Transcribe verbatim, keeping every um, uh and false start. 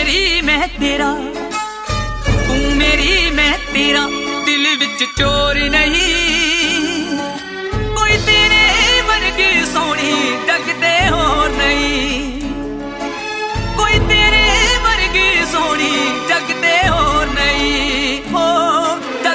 मेरी मैं तेरा, तू मेरी मैं तेरा, दिल विच चोर नहीं, कोई तेरे वर्गी सोनी जग ते होर नहीं।